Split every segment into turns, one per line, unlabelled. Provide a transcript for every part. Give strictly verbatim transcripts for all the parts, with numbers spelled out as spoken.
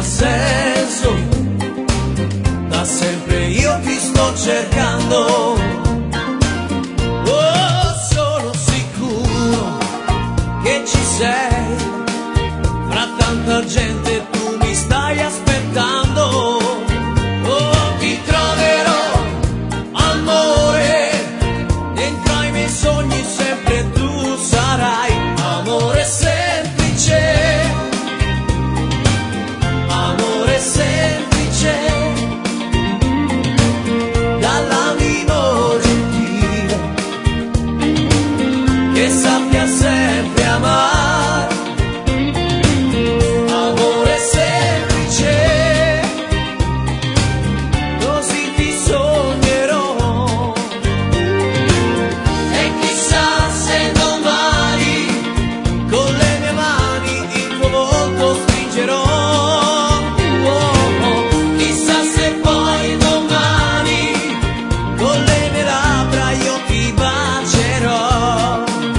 senso, da sempre io ti sto cercando. Oh, sono sicuro che ci sei, fra tanta gente tu mi stai aspettando. Oh, ti troverò, amore, dentro ai miei sogni sempre tu sarai. Amore semplice, amore semplice, dall'animo gentile, che sappia sempre amare. Amore semplice, così ti sognerò. E chissà se domani con le mie mani il tuo volto stringerò. Oh, oh, chissà se poi domani con le mie labbra io ti bacerò.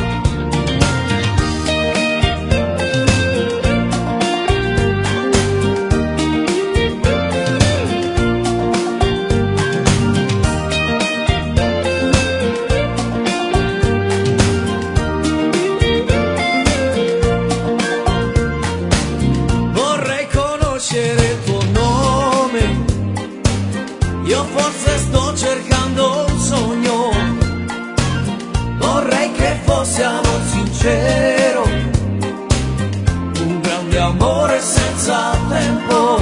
Vorrei conoscere il tuo nome, io forse sto cercando un sogno. Vorrei che fosse amor sincero, un grande amore senza tempo.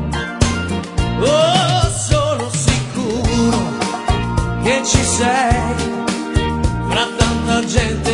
Oh, sono sicuro che ci sei, fra tanta gente